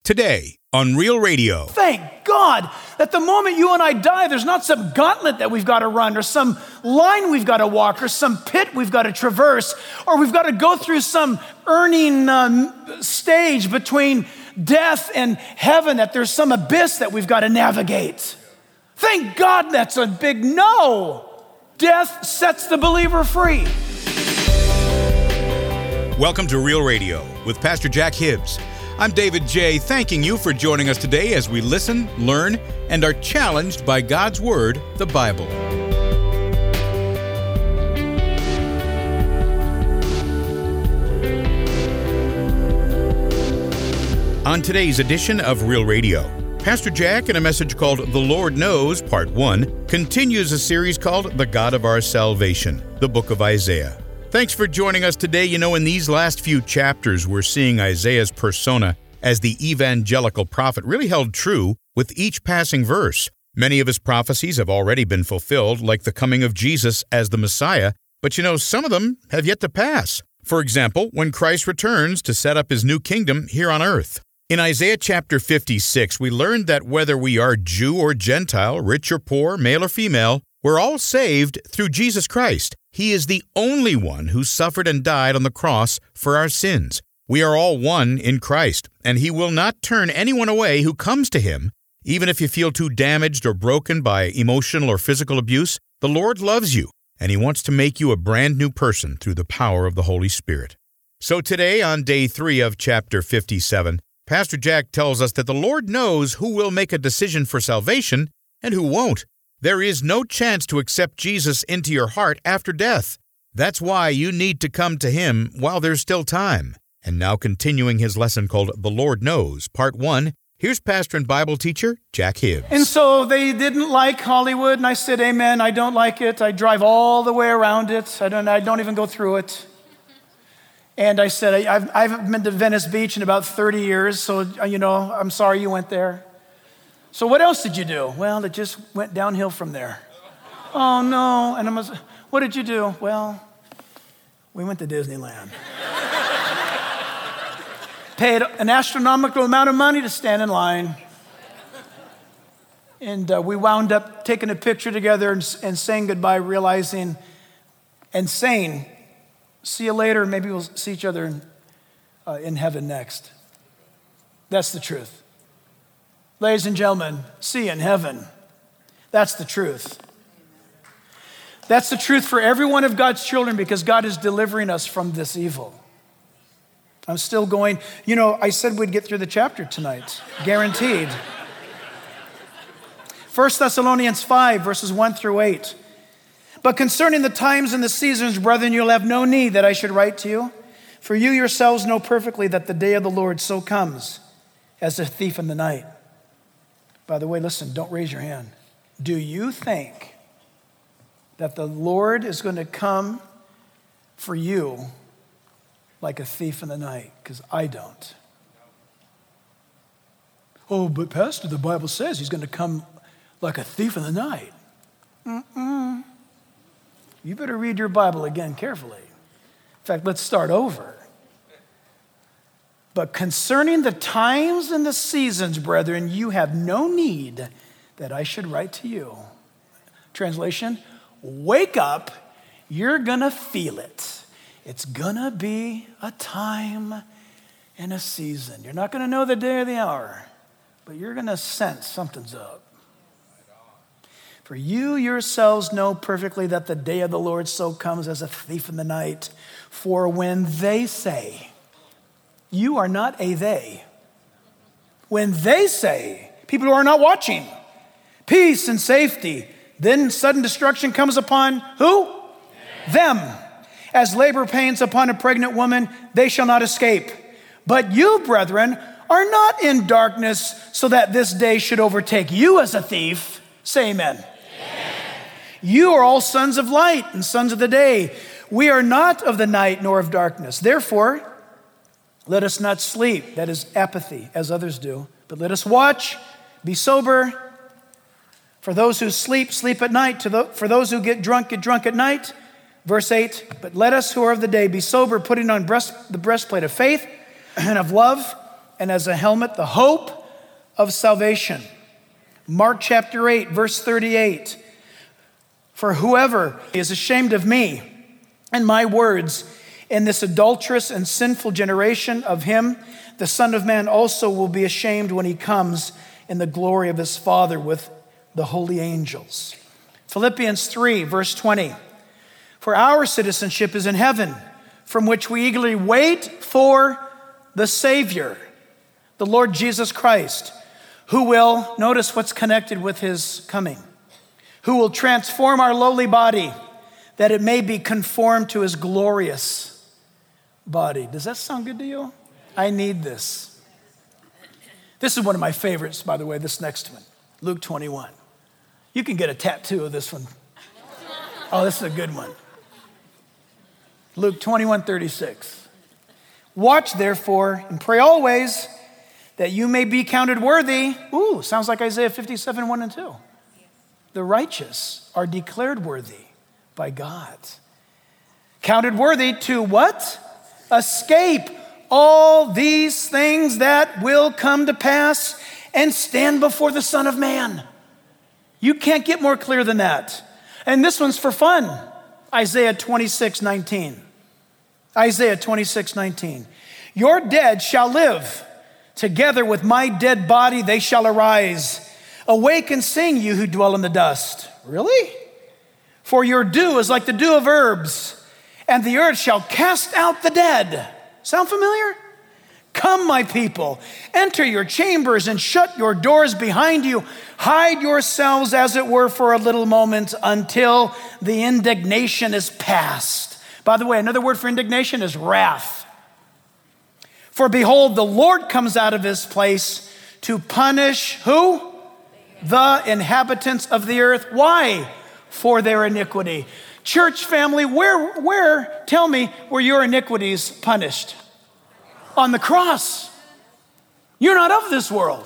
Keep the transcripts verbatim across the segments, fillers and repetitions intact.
today on Real Radio. Thank God that the moment you and I die, there's not some gauntlet that we've got to run or some line we've got to walk or some pit we've got to traverse or we've got to go through some earning um, stage between death and heaven, that there's some abyss that we've got to navigate. Thank God that's a big no. Death sets the believer free. Welcome to Real Radio with Pastor Jack Hibbs. I'm David J., thanking you for joining us today as we listen, learn, and are challenged by God's Word, the Bible. On today's edition of Real Radio, Pastor Jack, in a message called The Lord Knows, Part one, continues a series called The God of Our Salvation, the book of Isaiah. Thanks for joining us today. You know, in these last few chapters, we're seeing Isaiah's persona as the evangelical prophet really held true with each passing verse. Many of his prophecies have already been fulfilled, like the coming of Jesus as the Messiah, but you know, some of them have yet to pass. For example, when Christ returns to set up his new kingdom here on earth. In Isaiah chapter fifty-six, we learned that whether we are Jew or Gentile, rich or poor, male or female, we're all saved through Jesus Christ. He is the only one who suffered and died on the cross for our sins. We are all one in Christ, and He will not turn anyone away who comes to Him. Even if you feel too damaged or broken by emotional or physical abuse, the Lord loves you, and He wants to make you a brand new person through the power of the Holy Spirit. So today, on day three of chapter fifty-seven, Pastor Jack tells us that the Lord knows who will make a decision for salvation and who won't. There is no chance to accept Jesus into your heart after death. That's why you need to come to Him while there's still time. And now continuing his lesson called The Lord Knows, Part one, here's pastor and Bible teacher Jack Hibbs. And so they didn't like Hollywood, and I said, amen, I don't like it. I drive all the way around it. I don't, I don't even go through it. And I said, I've, I haven't been to Venice Beach in about thirty years, so, you know, I'm sorry you went there. So what else did you do? Well, it just went downhill from there. Oh, no. And I was, what did you do? Well, we went to Disneyland. Paid an astronomical amount of money to stand in line. And uh, we wound up taking a picture together and, and saying goodbye, realizing and saying, see you later. Maybe we'll see each other in, uh, in heaven next. That's the truth. Ladies and gentlemen, see you in heaven. That's the truth. That's the truth for every one of God's children because God is delivering us from this evil. I'm still going, you know, I said we'd get through the chapter tonight, guaranteed. First Thessalonians five, verses one through eight. But concerning the times and the seasons, brethren, you'll have no need that I should write to you. For you yourselves know perfectly that the day of the Lord so comes as a thief in the night. By the way, listen, don't raise your hand. Do you think that the Lord is going to come for you like a thief in the night? Because I don't. Oh, but Pastor, the Bible says he's going to come like a thief in the night. Mm-mm. You better read your Bible again carefully. In fact, let's start over. But concerning the times and the seasons, brethren, you have no need that I should write to you. Translation, wake up, you're gonna feel it. It's gonna be a time and a season. You're not gonna know the day or the hour, but you're gonna sense something's up. For you yourselves know perfectly that the day of the Lord so comes as a thief in the night. For when they say, you are not a they. When they say, people who are not watching, peace and safety, then sudden destruction comes upon who? Them. As labor pains upon a pregnant woman, they shall not escape. But you, brethren, are not in darkness so that this day should overtake you as a thief. Say amen. Amen. You are all sons of light and sons of the day. We are not of the night nor of darkness. Therefore, let us not sleep, that is apathy, as others do, but let us watch, be sober. For those who sleep, sleep at night. To the, for those who get drunk, get drunk at night. Verse eight, but let us who are of the day be sober, putting on breast, the breastplate of faith and of love and as a helmet, the hope of salvation. Mark chapter eight, verse thirty-eight. For whoever is ashamed of me and my words in this adulterous and sinful generation, of him the Son of Man also will be ashamed when he comes in the glory of his Father with the holy angels. Philippians three, verse twenty. For our citizenship is in heaven, from which we eagerly wait for the Savior, the Lord Jesus Christ, who will, notice what's connected with his coming, who will transform our lowly body that it may be conformed to his glorious body. Does that sound good to you? I need this. This is one of my favorites, by the way, this next one, Luke twenty-one. You can get a tattoo of this one. Oh, this is a good one. Luke twenty-one, thirty-six. Watch therefore and pray always that you may be counted worthy. Ooh, sounds like Isaiah fifty-seven, one and two. The righteous are declared worthy by God. Counted worthy to what? Escape all these things that will come to pass and stand before the Son of Man. You can't get more clear than that. And this one's for fun. Isaiah twenty-six, nineteen. Isaiah twenty-six, nineteen. Your dead shall live. Together with my dead body they shall arise. Awake and sing, you who dwell in the dust. Really? For your dew is like the dew of herbs, and the earth shall cast out the dead. Sound familiar? Come, my people, enter your chambers and shut your doors behind you. Hide yourselves, as it were, for a little moment until the indignation is past. By the way, another word for indignation is wrath. For behold, the Lord comes out of his place to punish who? The inhabitants of the earth. Why? For their iniquity. Church family, where, where, tell me, were your iniquities punished? On the cross. You're not of this world.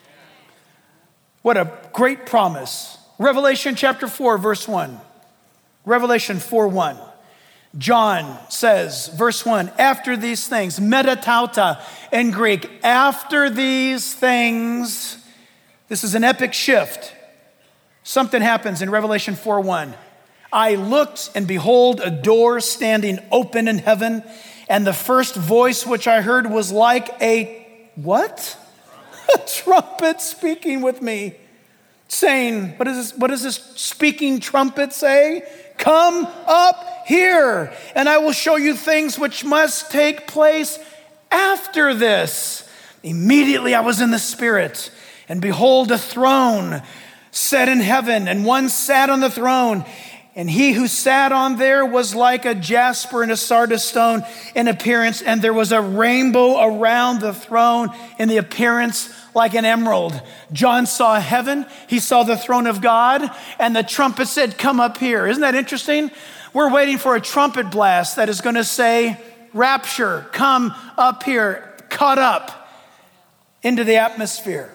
What a great promise. Revelation chapter four, verse one. Revelation four, one. John says, verse one, after these things, metatauta in Greek, after these things, this is an epic shift. Something happens in Revelation four, one. I looked, and behold, a door standing open in heaven, and the first voice which I heard was like a, what? A trumpet speaking with me, saying, what is this, what does this speaking trumpet say? Come up here, and I will show you things which must take place after this. Immediately I was in the Spirit, and behold, a throne set in heaven, and one sat on the throne. And he who sat on there was like a jasper and a sardis stone in appearance, and there was a rainbow around the throne in the appearance like an emerald. John saw heaven, he saw the throne of God, and the trumpet said, come up here. Isn't that interesting? We're waiting for a trumpet blast that is going to say, rapture, come up here, caught up into the atmosphere.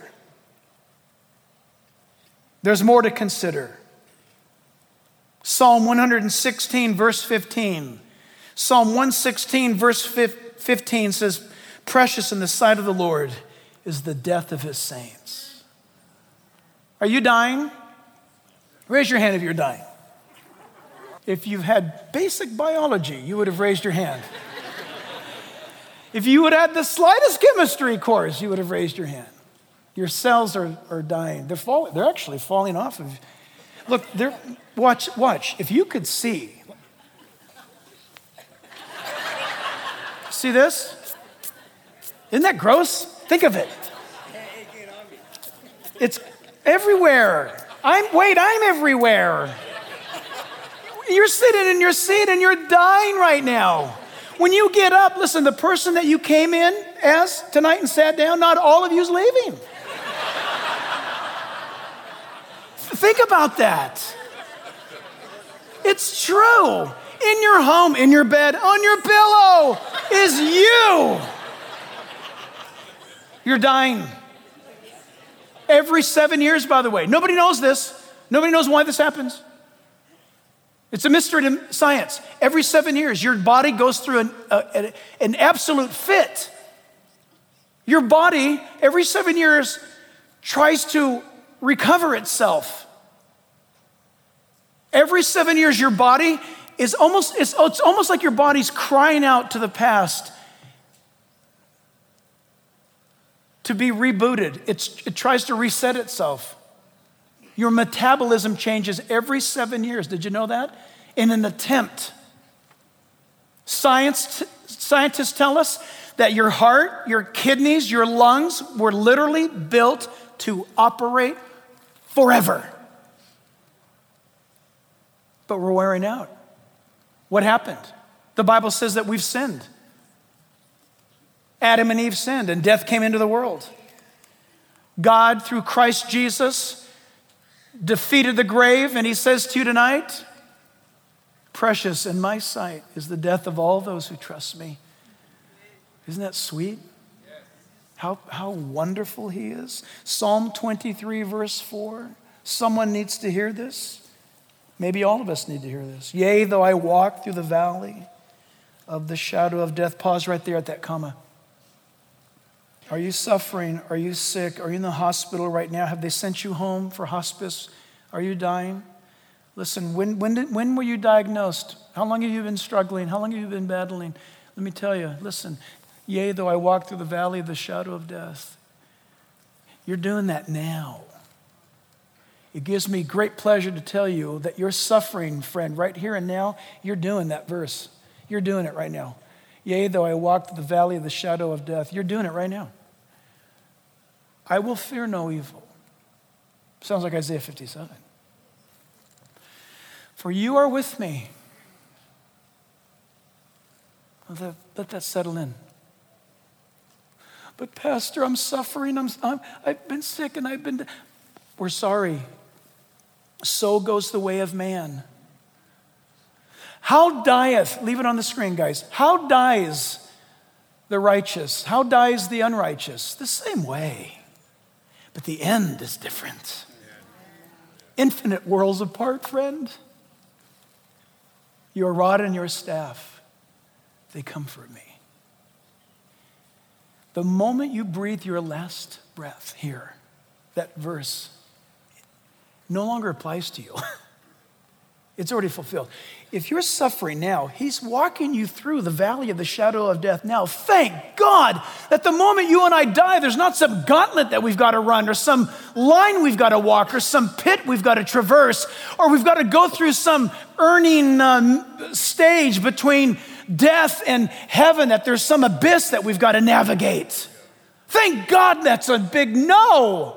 There's more to consider. Psalm one sixteen, verse fifteen. Psalm one sixteen, verse fifteen says, precious in the sight of the Lord is the death of his saints. Are you dying? Raise your hand if you're dying. If you've had basic biology, you would have raised your hand. If you would have had the slightest chemistry course, you would have raised your hand. Your cells are, are dying. They're falling. They're actually falling off of. Look, they're, watch, watch. If you could see. See this? Isn't that gross? Think of it. It's everywhere. I'm, wait, I'm everywhere. You're sitting in your seat and you're dying right now. When you get up, listen, the person that you came in as tonight and sat down, not all of you's leaving. Think about that. It's true. In your home, in your bed, on your pillow is you. You're dying. Every seven years, by the way. Nobody knows this. Nobody knows why this happens. It's a mystery to science. Every seven years, your body goes through an, a, an absolute fit. Your body, every seven years, tries to recover itself. Every seven years, your body is almost, it's, it's almost like your body's crying out to the past to be rebooted. It's, it tries to reset itself. Your metabolism changes every seven years. Did you know that? In an attempt. Science, scientists tell us that your heart, your kidneys, your lungs were literally built to operate forever. But we're wearing out. What happened? The Bible says that we've sinned. Adam and Eve sinned, and death came into the world. God, through Christ Jesus, defeated the grave, and he says to you tonight, precious in my sight is the death of all those who trust me. Isn't that sweet? How, how wonderful he is. Psalm twenty-three, verse four. Someone needs to hear this. Maybe all of us need to hear this. Yea, though I walk through the valley of the shadow of death. Pause right there at that comma. Are you suffering? Are you sick? Are you in the hospital right now? Have they sent you home for hospice? Are you dying? Listen, when, when, did, when were you diagnosed? How long have you been struggling? How long have you been battling? Let me tell you, listen, yea, though I walk through the valley of the shadow of death. You're doing that now. It gives me great pleasure to tell you that you're suffering, friend, right here and now. You're doing that verse. You're doing it right now. Yea, though I walk through the valley of the shadow of death. You're doing it right now. I will fear no evil. Sounds like Isaiah fifty-seven. For you are with me. Let that, let that settle in. But Pastor, I'm suffering. I'm, I'm, I've been sick and I've been... We're sorry. So goes the way of man. How dieth, leave it on the screen, guys. How dies the righteous? How dies the unrighteous? The same way. But the end is different. Infinite worlds apart, friend. Your rod and your staff, they comfort me. The moment you breathe your last breath here, that verse no longer applies to you. It's already fulfilled. If you're suffering now, he's walking you through the valley of the shadow of death now. Thank God that the moment you and I die, there's not some gauntlet that we've got to run or some line we've got to walk or some pit we've got to traverse or we've got to go through some earning um, stage between death and heaven, that there's some abyss that we've got to navigate. Thank God that's a big no.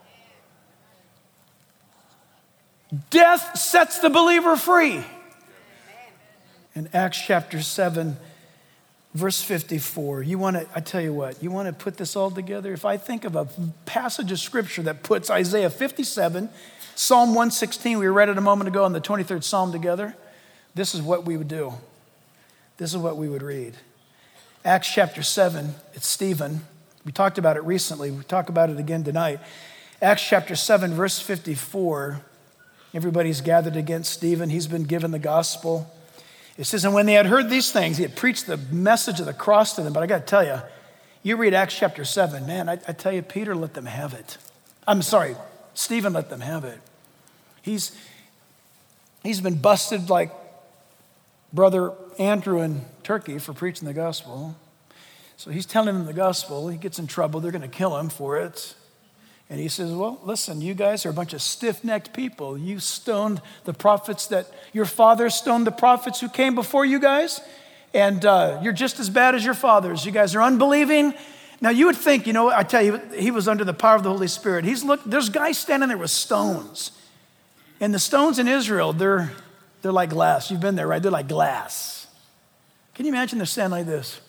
Death sets the believer free. In Acts chapter seven, verse fifty-four, you want to, I tell you what, you want to put this all together? If I think of a passage of scripture that puts Isaiah fifty-seven, Psalm one sixteen, we read it a moment ago in the twenty-third Psalm together, this is what we would do. This is what we would read. Acts chapter seven, it's Stephen. We talked about it recently. We talk about it again tonight. Acts chapter seven, verse fifty-four. Everybody's gathered against Stephen. He's been given the gospel. It says, and when they had heard these things, he had preached the message of the cross to them. But I got to tell you, you read Acts chapter seven, man, I, I tell you, Peter let them have it. I'm sorry, Stephen let them have it. He's, he's been busted like Brother Andrew in Turkey for preaching the gospel. So he's telling them the gospel. He gets in trouble. They're going to kill him for it. And he says, well, listen, you guys are a bunch of stiff-necked people. You stoned the prophets that your father stoned the prophets who came before you guys. And uh, you're just as bad as your fathers. You guys are unbelieving. Now, you would think, you know, I tell you, he was under the power of the Holy Spirit. He's look. There's guys standing there with stones. And the stones in Israel, they're, they're like glass. You've been there, right? They're like glass. Can you imagine they're standing like this?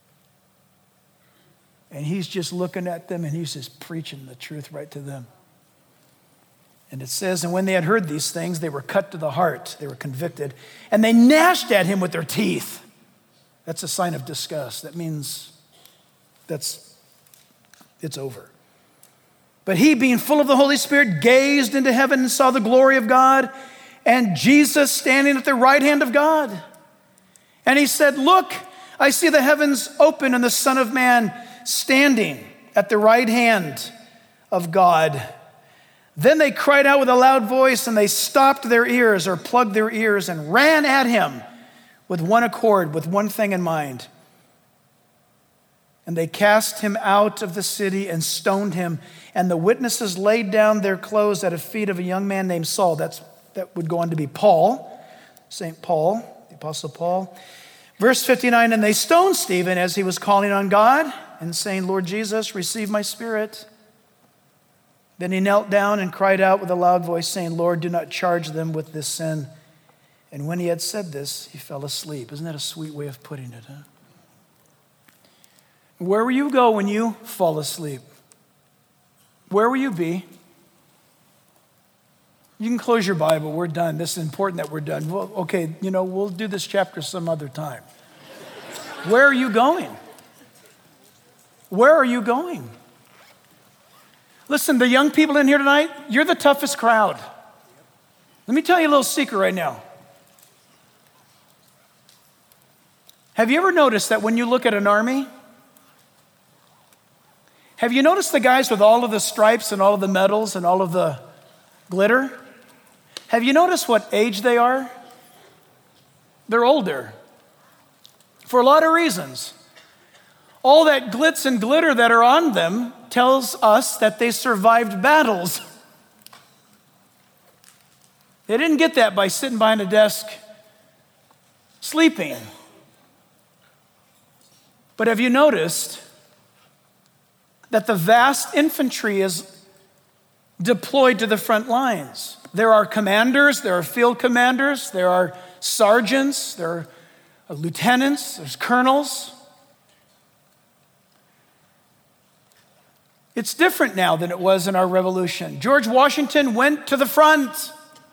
And he's just looking at them and he's just preaching the truth right to them. And it says, and when they had heard these things, they were cut to the heart. They were convicted. And they gnashed at him with their teeth. That's a sign of disgust. That means that's, it's over. But he, being full of the Holy Spirit, gazed into heaven and saw the glory of God and Jesus standing at the right hand of God. And he said, look, I see the heavens open and the Son of Man standing at the right hand of God. Then they cried out with a loud voice, and they stopped their ears or plugged their ears and ran at him with one accord, with one thing in mind. And they cast him out of the city and stoned him. And the witnesses laid down their clothes at the feet of a young man named Saul. That's, that would go on to be Paul, Saint Paul, the Apostle Paul. Verse fifty-nine, and they stoned Stephen as he was calling on God and saying, Lord Jesus, receive my spirit. Then he knelt down and cried out with a loud voice, saying, Lord, do not charge them with this sin. And when he had said this, he fell asleep. Isn't that a sweet way of putting it, huh? Where will you go when you fall asleep? Where will you be? You can close your Bible. We're done. This is important that we're done. Well, okay, you know, we'll do this chapter some other time. Where are you going? Where are you going? Listen, the young people in here tonight, you're the toughest crowd. Let me tell you a little secret right now. Have you ever noticed that when you look at an army, have you noticed the guys with all of the stripes and all of the medals and all of the glitter? Have you noticed what age they are? They're older. For a lot of reasons. All that glitz and glitter that are on them tells us that they survived battles. They didn't get that by sitting behind a desk sleeping. But have you noticed that the vast infantry is deployed to the front lines? There are commanders, there are field commanders, there are sergeants, there are lieutenants, there's colonels. It's different now than it was in our revolution. George Washington went to the front.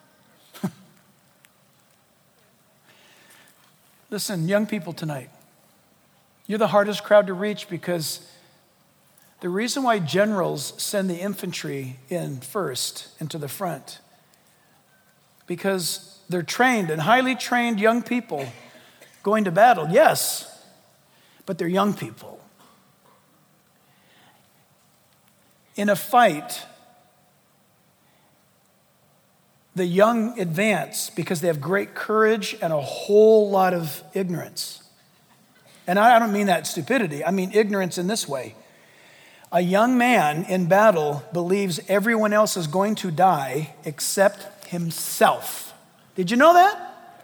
Listen, young people tonight, you're the hardest crowd to reach because the reason why generals send the infantry in first into the front, because they're trained and highly trained young people going to battle, yes, but they're young people. In a fight, the young advance because they have great courage and a whole lot of ignorance. And I don't mean that stupidity. I mean ignorance in this way. A young man in battle believes everyone else is going to die except himself. Did you know that?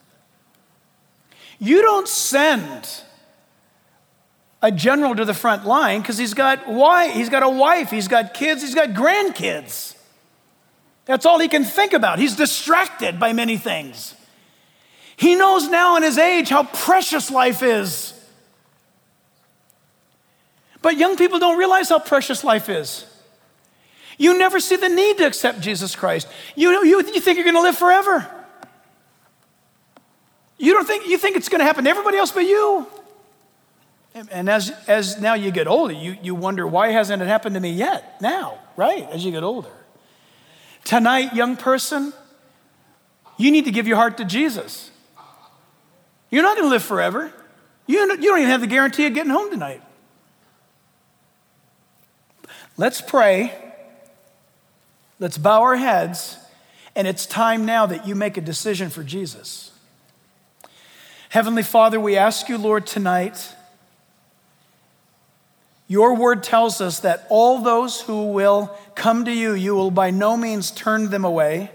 You don't send a general to the front line because he's got why he's got a wife, he's got kids, he's got grandkids. That's all he can think about. He's distracted by many things. He knows now in his age how precious life is. But young people don't realize how precious life is. You never see the need to accept Jesus Christ. You, you, you think you're going to live forever. You don't think you think it's going to happen to everybody else but you. And as, as now you get older, you, you wonder, why hasn't it happened to me yet? Now, right, as you get older. Tonight, young person, you need to give your heart to Jesus. You're not going to live forever. You don't, you don't even have the guarantee of getting home tonight. Let's pray. Let's bow our heads. And it's time now that you make a decision for Jesus. Heavenly Father, we ask you, Lord, tonight, your word tells us that all those who will come to you, you will by no means turn them away.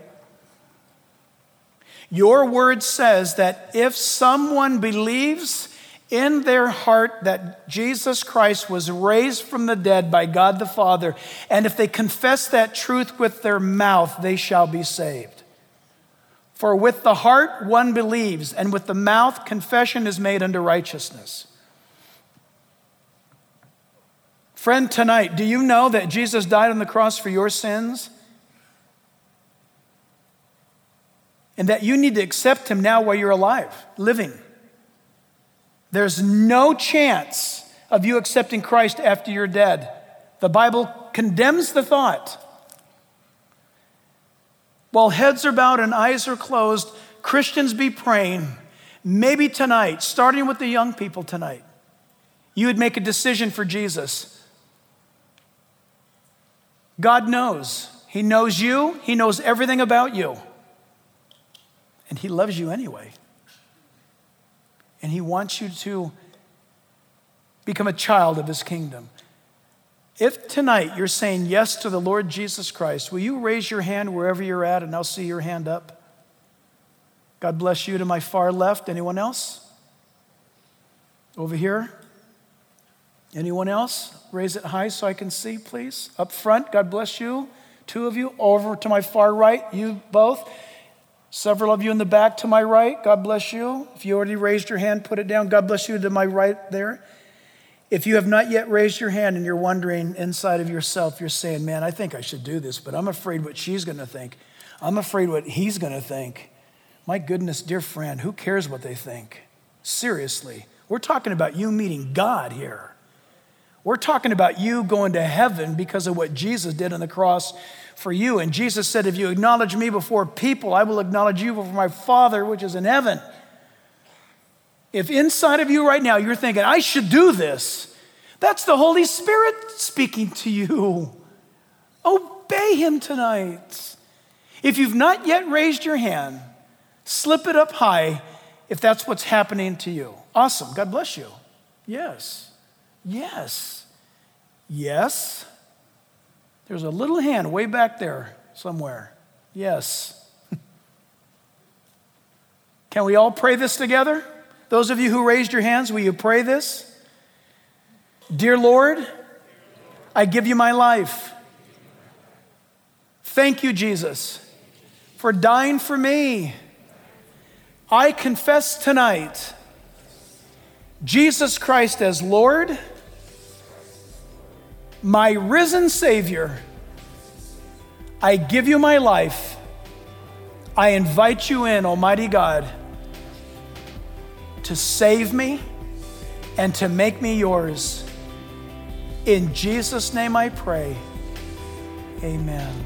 Your word says that if someone believes in their heart that Jesus Christ was raised from the dead by God the Father, and if they confess that truth with their mouth, they shall be saved. For with the heart one believes, and with the mouth confession is made unto righteousness. Friend, tonight, do you know that Jesus died on the cross for your sins? And that you need to accept him now while you're alive, living. There's no chance of you accepting Christ after you're dead. The Bible condemns the thought. While heads are bowed and eyes are closed, Christians be praying, maybe tonight, starting with the young people tonight. you would make a decision for Jesus. God knows. He knows you. He knows everything about you. And he loves you anyway. And he wants you to become a child of his kingdom. If tonight you're saying yes to the Lord Jesus Christ, will you raise your hand wherever you're at, and I'll see your hand up? God bless you. To my far left. Anyone else? Over here? Anyone else? Raise it high so I can see, please. Up front, God bless you. Two of you. Over to my far right, you both. Several of you in the back to my right, God bless you. If you already raised your hand, put it down. God bless you to my right there. If you have not yet raised your hand and you're wondering inside of yourself, you're saying, man, I think I should do this, but I'm afraid what she's going to think. I'm afraid what he's going to think. My goodness, dear friend, who cares what they think? Seriously, we're talking about you meeting God here. We're talking about you going to heaven because of what Jesus did on the cross for you. And Jesus said, if you acknowledge me before people, I will acknowledge you before my Father, which is in heaven. If inside of you right now, you're thinking, I should do this, that's the Holy Spirit speaking to you. Obey him tonight. If you've not yet raised your hand, slip it up high if that's what's happening to you. Awesome. God bless you. Yes. Yes. Yes. There's a little hand way back there somewhere. Yes. Can we all pray this together? Those of you who raised your hands, will you pray this? Dear Lord, I give you my life. Thank you, Jesus, for dying for me. I confess tonight Jesus Christ as Lord, my risen Savior. I give you my life. I invite you in, Almighty God, to save me and to make me yours. In Jesus' name I pray. Amen.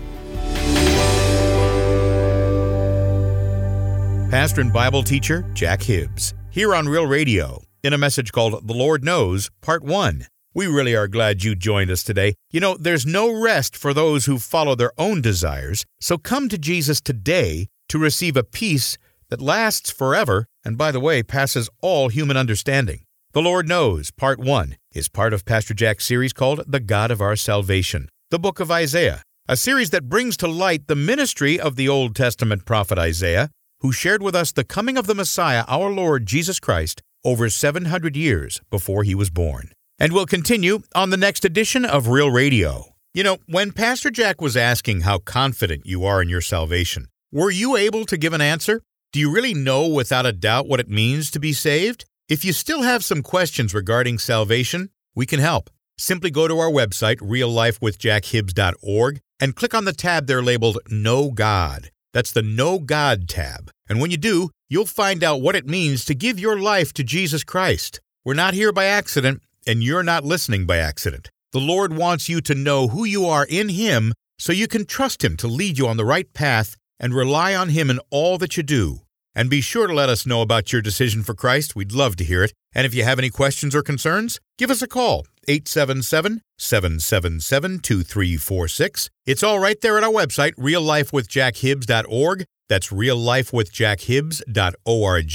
Pastor and Bible teacher Jack Hibbs, here on Real Radio, in a message called The Lord Knows, Part one. We really are glad you joined us today. You know, there's no rest for those who follow their own desires, so come to Jesus today to receive a peace that lasts forever and, by the way, passes all human understanding. The Lord Knows, Part one, is part of Pastor Jack's series called The God of Our Salvation, the book of Isaiah, a series that brings to light the ministry of the Old Testament prophet Isaiah, who shared with us the coming of the Messiah, our Lord Jesus Christ, over seven hundred years before he was born. And we'll continue on the next edition of Real Radio. You know, when Pastor Jack was asking how confident you are in your salvation, were you able to give an answer? Do you really know without a doubt what it means to be saved? If you still have some questions regarding salvation, we can help. Simply go to our website, real life with jack hibbs dot org, and click on the tab there labeled Know God. That's the Know God tab. And when you do, you'll find out what it means to give your life to Jesus Christ. We're not here by accident, and you're not listening by accident. The Lord wants you to know who you are in Him so you can trust Him to lead you on the right path and rely on Him in all that you do. And be sure to let us know about your decision for Christ. We'd love to hear it. And if you have any questions or concerns, give us a call, eight seven seven, seven seven seven, two three four six. It's all right there at our website, real life with jack hibbs dot org. That's real life with jack hibbs dot org,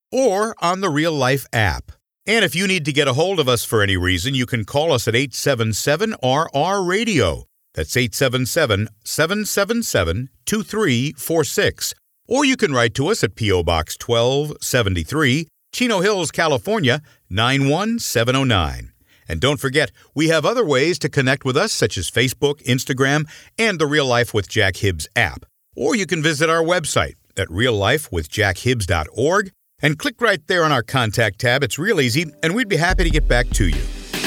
or on the Real Life app. And if you need to get a hold of us for any reason, you can call us at eight seven seven R R radio. That's eight seven seven, seven seven seven, two three four six. Or you can write to us at P O Box twelve seventy-three, Chino Hills, California, nine one seven oh nine. And don't forget, we have other ways to connect with us, such as Facebook, Instagram, and the Real Life with Jack Hibbs app. Or you can visit our website at real life with jack hibbs dot org and click right there on our Contact tab. It's real easy, and we'd be happy to get back to you.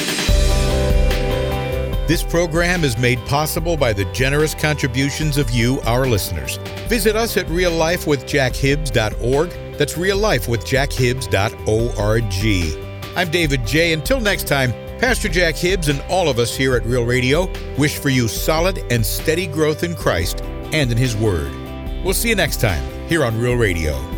This program is made possible by the generous contributions of you, our listeners. Visit us at real life with jack hibbs dot org. That's real life with jack hibbs dot org. I'm David J. Until next time, Pastor Jack Hibbs and all of us here at Real Radio wish for you solid and steady growth in Christ and in His Word. We'll see you next time here on Real Radio.